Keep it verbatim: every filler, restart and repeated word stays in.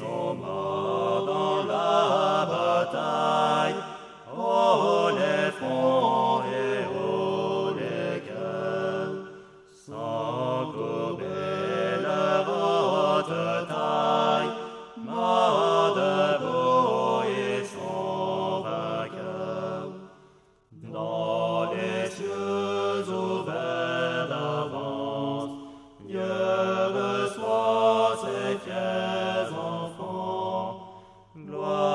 sont morts dans la bataille. Oh les fronts et oh les cœurs, sans courber leur haute taille, morts debout ils sont vainqueurs. Dans les cieux ouverts d'avance, Dieu reçoit ses fiers enfants. Gloire